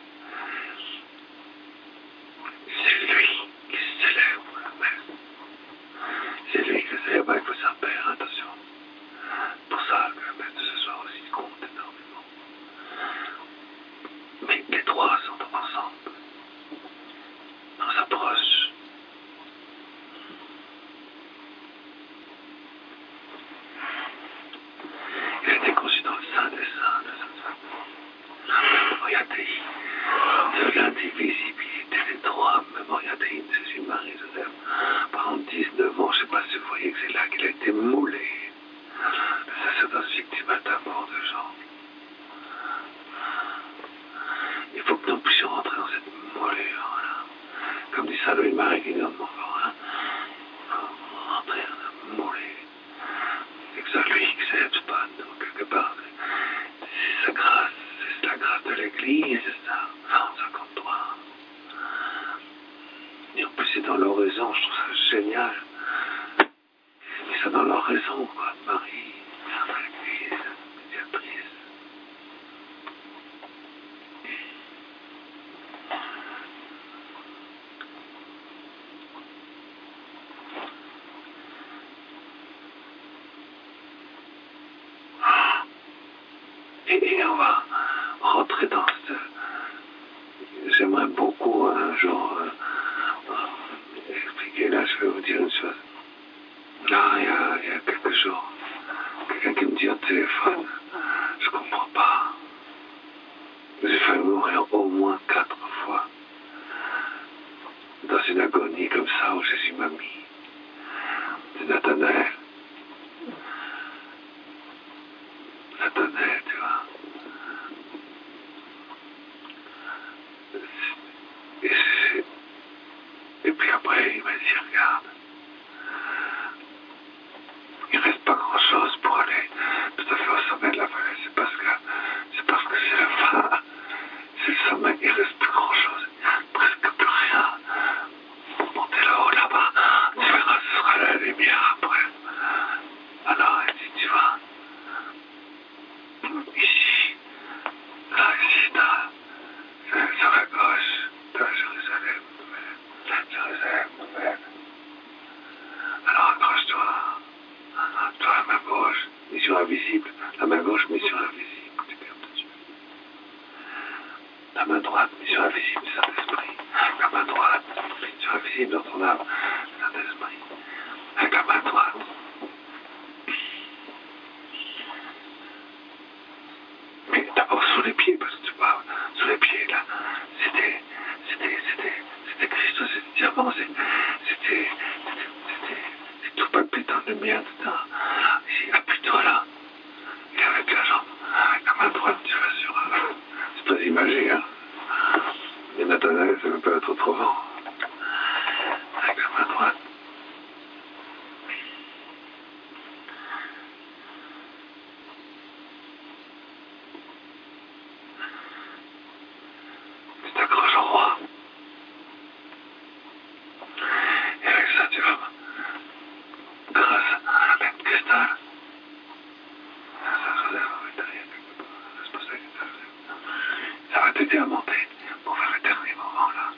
c'est lui qui célèbre la messe. C'est lui qui célèbre avec le Saint-Père, attention. Pour ça que la messe de ce soir aussi compte énormément. Mais les 3 sont ensemble. On s'approche. Il a été conçu dans le sein des saints de cette femme. Regardez, de l'indivisibilité des 3, même regardez, Jésus, Marie, Joseph, pendant 19 ans, je ne sais pas si vous voyez que c'est là qu'il a été moulé. Le sacerdoce victime d'amour de Jean. Il faut que nous puissions rentrer dans cette moulure, là. Comme dit Saint Louis Marie Guignon de Montfort, hein. Il faut rentrer dans cette moulure. C'est que ça lui qui s'élève pas, donc quelque part, c'est sa grâce, c'est la grâce de l'église, ça, en 53. Et en plus, c'est dans l'oraison, je trouve ça génial. Et ça dans l'oraison, quoi, Marie, mère de l'église, médiatrice. Et on va rentrer dans ce... J'aimerais beaucoup un jour expliquer, là je vais vous dire une chose. Là, il y a quelques jours, quelqu'un qui me dit au téléphone, je comprends pas. J'ai failli mourir au moins 4 fois dans une agonie comme ça où Jésus m'a mis. C'est Nathanaël. Nathanaël, tu vois. Et puis après, il m'a dit, regarde, il reste pas grand chose pour aller tout à fait au sommet de la vallée. C'est parce que c'est la fin. C'est le sommet, il reste plus grand chose. Presque plus rien. Pour monter là-haut, là-bas, tu verras, ce sera la lumière après. Alors, il dit, tu vois, ici, là, ici, sur la gauche, t'as Jérusalem nouvelle. Jérusalem nouvelle. Alors accroche-toi. Toi, la main gauche, mission invisible. La main gauche, mission invisible. Tu perds Dieu. La main droite, mission invisible, Saint-Esprit. La main droite, mission invisible dans ton âme, Saint-Esprit. Avec la main droite. Mais d'abord sous les pieds, parce que tu parles, sous les pieds, là, c'était Christ, c'était diamant, c'était tout palpitant de lumière dedans. Ici, appuie-toi là. Et avec la jambe, avec la main droite, tu vas sur... C'est pas imagé, hein. Et Nathanaël, ça ne veut pas être autrement. Avec la main droite. Tu t'accroches au roi. Et avec ça, tu vas, grâce à la bête cristal, ça va t'aider à monter pour faire le dernier moment là.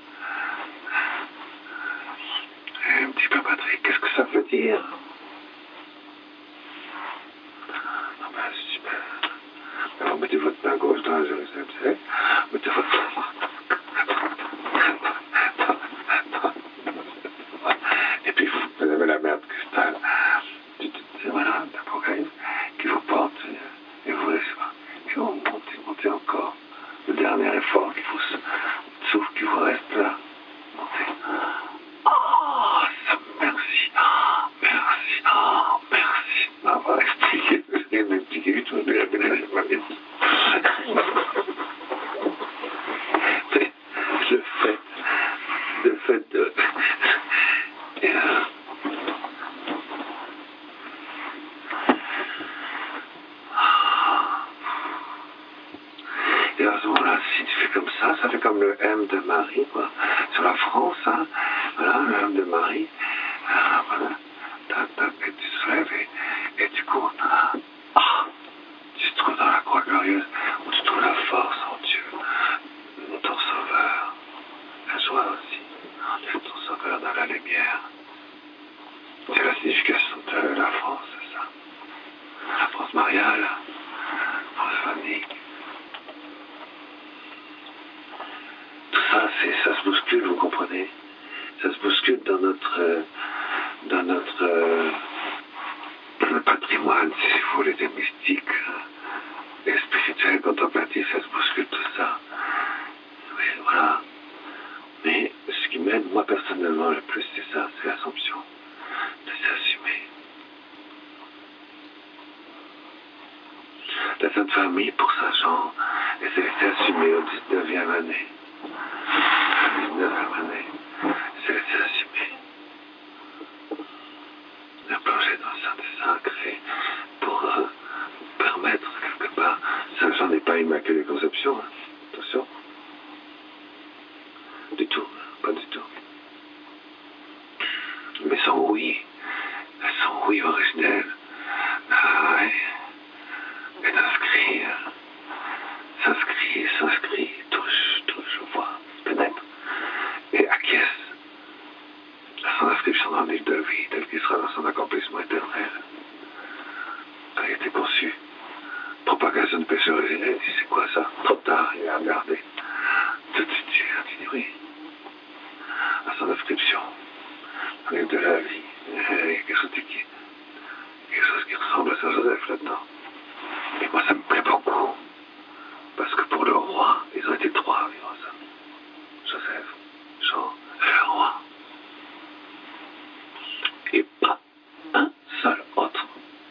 Et un petit peu Patrick, qu'est-ce que ça veut dire? Non ben c'est super. Alors mettez votre main gauche dans la Jérusalem, vous savez. Mettez votre et puis vous avez la merde cristal. Voilà, l'apocryphe qui vous porte et vous laisse pas. Et vous montez encore. Le dernier effort qui vous souffle, qui vous reste là. Montez. Oh, ça, merci. Oh, merci. Oh, merci. D'avoir expliqué. Je viens d'expliquer du tout. Le fait de... Et à ce moment-là, si tu fais comme ça fait comme le M de Marie, quoi. Sur la France, hein. Voilà, le M de Marie. Voilà. Et tu te lèves et tu cours. Tu te trouves dans la croix glorieuse où tu trouves la force en Dieu, ton sauveur. La joie aussi. Ton sauveur dans la lumière. C'est la signification de la France, c'est ça. La France mariale, la France famille. Tout ça, ça se bouscule, vous comprenez? Ça se bouscule dans notre patrimoine, si vous voulez, des mystiques, des spirituels, contemplatifs, ça se bouscule tout ça. Oui, voilà. Mais ce qui m'aide, moi personnellement, le plus, c'est ça, c'est l'Assomption. De s'assumer. La Sainte Famille, pour sa Jean, elle s'est laissée assumer au 19e année. 19e année, c'est laissé assumer. De plonger dans le sein des sacrés pour permettre quelque part. Saint Jean n'est pas Immaculée Conception. Hein. Ils ont été 3 à vivre ça. Joseph, Jean et le roi. Et pas un seul autre.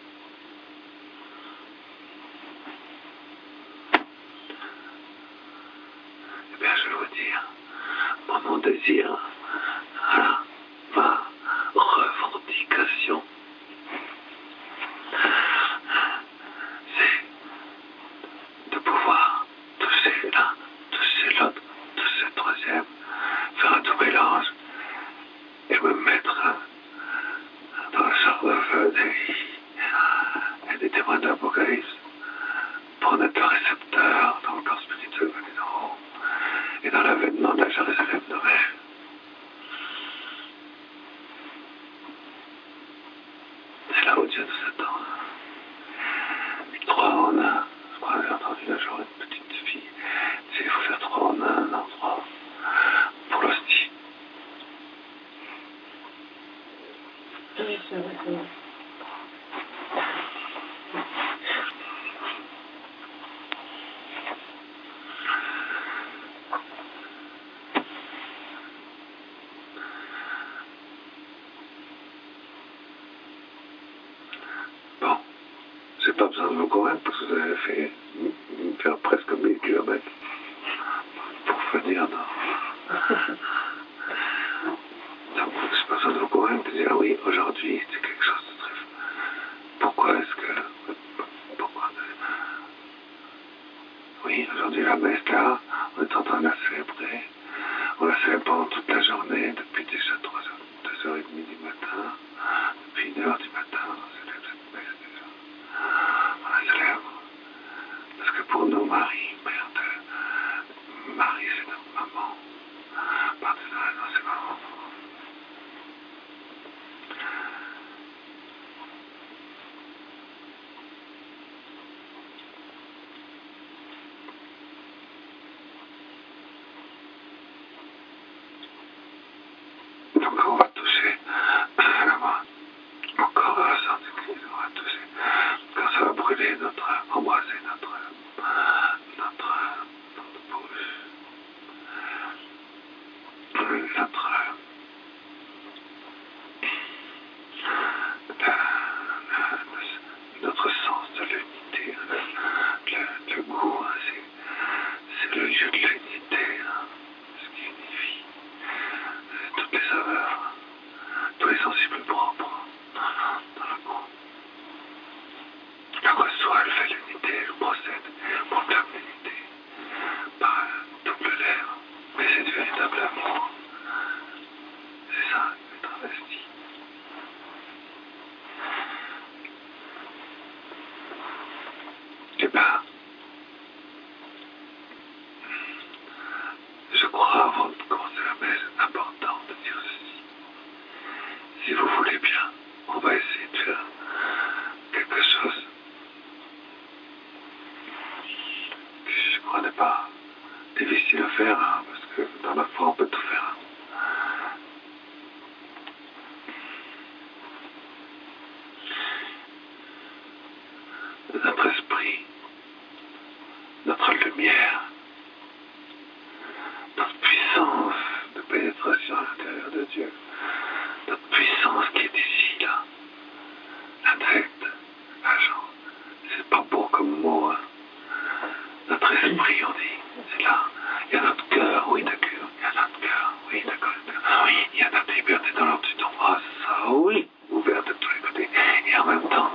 Eh bien, je vais vous dire, moi, mon désir, voilà, ma revendication, c'est de pouvoir toucher l'un, toucher l'autre, toucher le troisième, faire un tout mélange et me mettre dans le char de feu et des témoins de l'Apocalypse pour en être le récepteur dans le corps spirituel venu d'en haut et dans l'avènement de la Jérusalem de rêve. C'est là où Dieu nous attend. 3 en 1. Je crois que j'ai entendu un jour une petite fille. Il faut faire 3 en 1 endroit pour l'hostie. Oui, c'est vrai, c'est vrai. Bon, j'ai pas besoin de vous convaincre parce que vous avez fait faire presque 1000 km pour venir dans. Donc, j'ai pas besoin de vous convaincre de dire oui, aujourd'hui c'est quelque chose de très. Pourquoi est-ce que. Pourquoi Oui, aujourd'hui la messe là, on est en train de la célébrer. On la célèbre pendant toute la journée, depuis déjà 2h30 du matin, depuis 1h du matin, on célèbre cette messe déjà. On la célèbre parce que pour nous, Marie, mère de. Marie, c'est notre maman. Pardonnez-moi, c'est maman. Donc on va toucher encore à la sorte du Christ, on va toucher. Quand ça va brûler embrasser notre bouche, notre sens de l'unité, le goût, hein, c'est le lieu de l'unité, hein, ce qui unifie toutes les saveurs, tous les sensibles propres dans le goût. Le reçoit, elle fait l'unité, elle procède, proclame l'unité par un double lèvre, mais c'est du véritable amour. C'est ça, être investi. Eh bien, je crois, avant de commencer la messe, important de dire ceci. Si vous voulez bien, on va essayer de faire quelque chose qui, je crois, n'est pas difficile à faire, hein, parce que dans la foi, on peut tout faire. Notre esprit, notre lumière, notre puissance de pénétration à l'intérieur de Dieu, notre puissance qui est ici, là, intacte, agent. C'est pas beau comme mot, hein. Notre esprit, on dit, c'est là. Il y a notre cœur, oui, d'accord. Il y a notre cœur, oui, d'accord. Oui, il y a notre liberté dans l'ordre du temps. Ah, ça, oui, ouvert de tous les côtés. Et en même temps,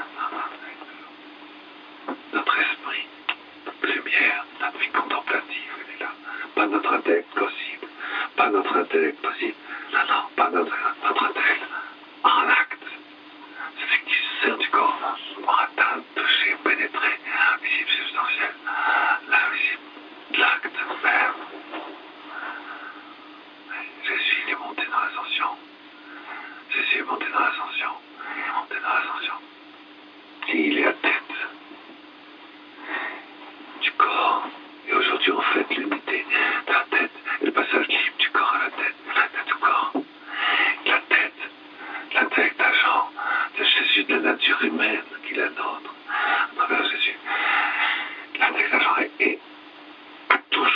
notre esprit, notre lumière, notre vie contemplative, elle est là. Pas notre intellect possible. Pas notre intellect possible. Non, non, pas notre intellect. En acte. C'est ce qui se sert du corps pour atteindre, toucher, pénétrer, visible, substantiel, l'invisible, l'acte même. Jésus, il est monté dans l'ascension. Jésus est monté dans l'ascension. Il est monté dans l'ascension. Et il est à tête du corps. Et aujourd'hui, on fête l'unité de la tête et le passage libre du corps à la tête du corps. La tête, l'intellect agent de Jésus, de la nature humaine qui est la nôtre, à travers Jésus. L'intellect agent est à toujours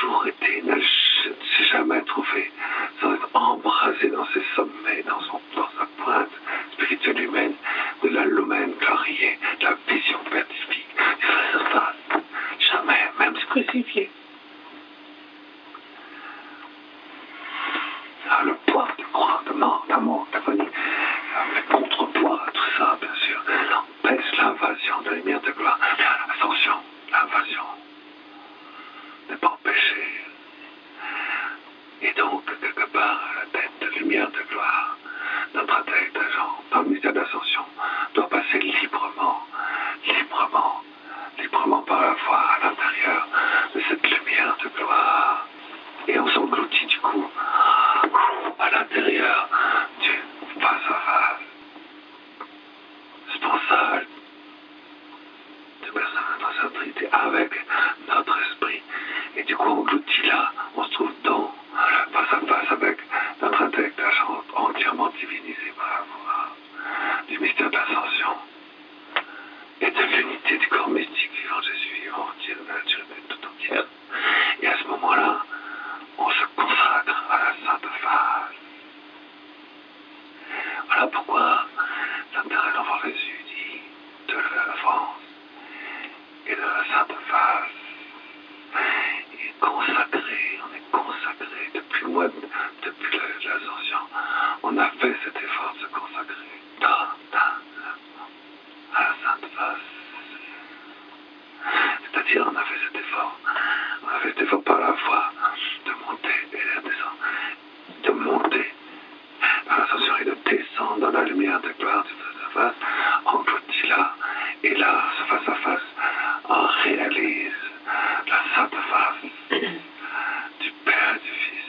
du coup, englouti là, on se trouve face à face avec notre intellect entièrement divinisé par la voix du mystère de l'ascension et de l'unité du corps mystique vivant Jésus vivant entier de la nature humaine tout entière. Et à ce moment-là, on se consacre à la Sainte Phase. Voilà pourquoi l'intérêt de l'enfant Jésus dit de la France et de la Sainte Phase. Il est consacré, on est consacré depuis l'ascension. On a fait cet effort de se consacrer à la Sainte Phase. C'est-à-dire, on a fait cet effort par la foi de monter et de descendre, de monter dans l'ascension et de descendre dans la lumière de gloire du face-à-face, englouti là, et là, ce face-à-face, on réalise la Sainte Face du Père et du Fils.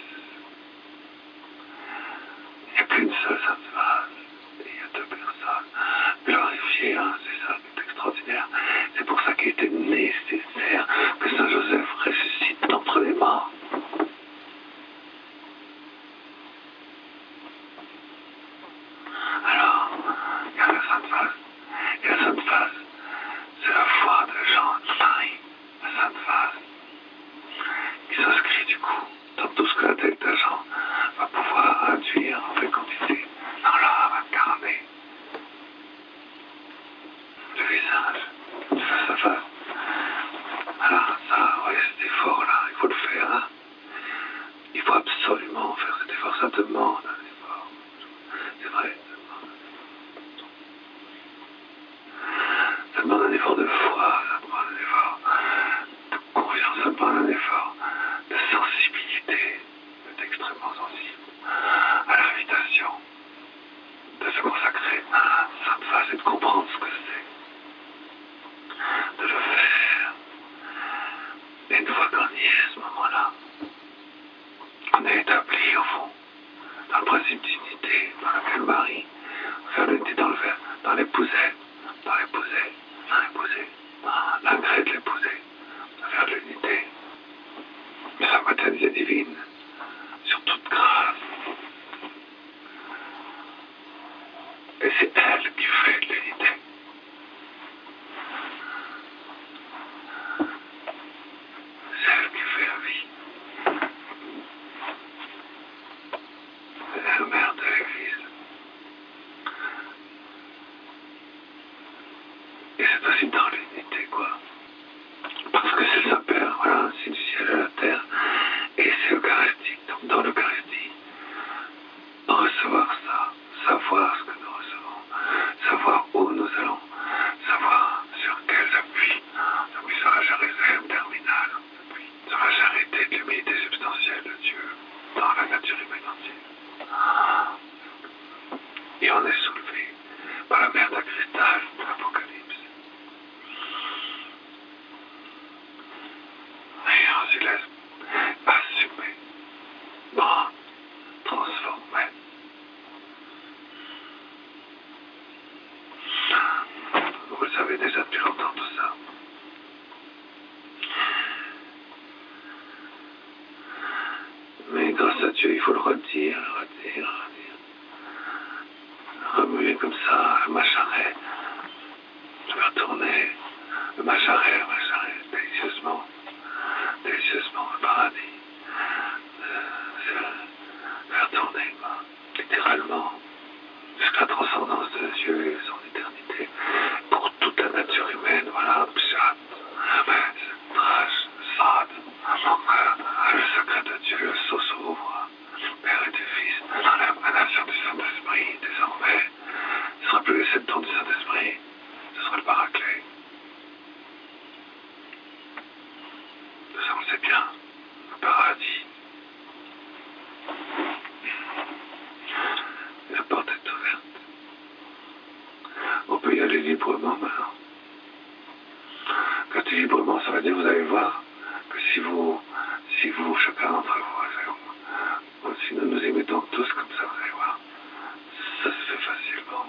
Il n'y a qu'une seule Sainte Face, et il y a deux personnes glorifiées, hein, c'est ça qui est extraordinaire. C'est pour ça qu'il était nécessaire que Saint Joseph ressuscite d'entre les morts. Alors, il y a la Sainte Face, et la Sainte Face, c'est la foi de Jean de Marie, la Sainte Face, qui s'inscrit du coup dans tout ce que la tête de Jean va pouvoir induire en fécondité dans l'âme incarnée, le visage, du face à face. Alors ça, oui, cet effort-là, il faut le faire. Hein. Il faut absolument faire cet effort, ça demande un effort. C'est vrai. Ça demande un effort de foi, ça demande un effort de confiance, ça demande un effort de sensibilité, d'être extrêmement sensible à l'invitation, de se consacrer à la Sainte Face et de comprendre ce que c'est, de le faire. Et une fois qu'on y est à ce moment-là, on est établi au fond dans le principe d'unité dans lequel Marie fait l'unité dans l'épousée, dans l'ingré de l'épousée, faire l'unité de sa maternité divine sur toute grâce. Et c'est elle qui fait l'unité. C'est elle qui fait la vie. C'est la mère de l'Église. Et c'est aussi dans l'unité, quoi. Parce que c'est le Saint-Père, voilà, c'est du ciel à la terre. Et c'est eucharistique. Donc dans l'Eucharistie, recevoir ça, savoir ce que nous recevons, savoir où nous allons, savoir sur quels appuis. L'appuie sur la Jérusalem terminale, l'appuie sur la charité de l'humilité substantielle de Dieu dans la nature humaine entière. Et on est soulevé par la mer de cristal de l'Apocalypse. Et on s'y laisse assumer, transformer. Vous le savez déjà depuis longtemps tout ça. Mais grâce à Dieu, il faut le redire. Remuer comme ça, le macharret. Je vais retourner, le macharret, délicieusement, le paradis. Faire tourner, littéralement, jusqu'à la transcendance de Dieu et son éternité, pour toute la nature humaine, voilà, pshat, drach, sad, le secret de Dieu, le sceau s'ouvre, Père et du Fils, dans l'émanation du Saint-Esprit, désormais, ce ne sera plus les 7 dons du Saint-Esprit, ce sera le Paraclet. Ça, on le sait bien, le paradis. La porte est ouverte. On peut y aller librement maintenant. Quand je dis librement, ça veut dire, vous allez voir, que si vous, chacun d'entre vous, si nous nous y mettons tous comme ça, vous allez voir, ça se fait facilement.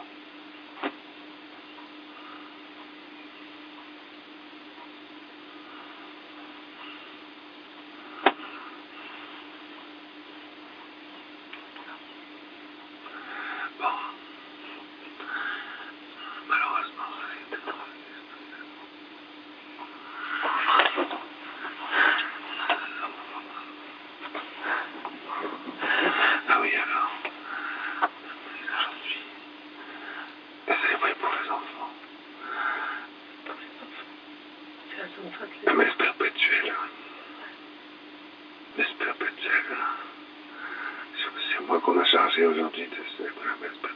moi qu'on a chargé aujourd'hui de la messe.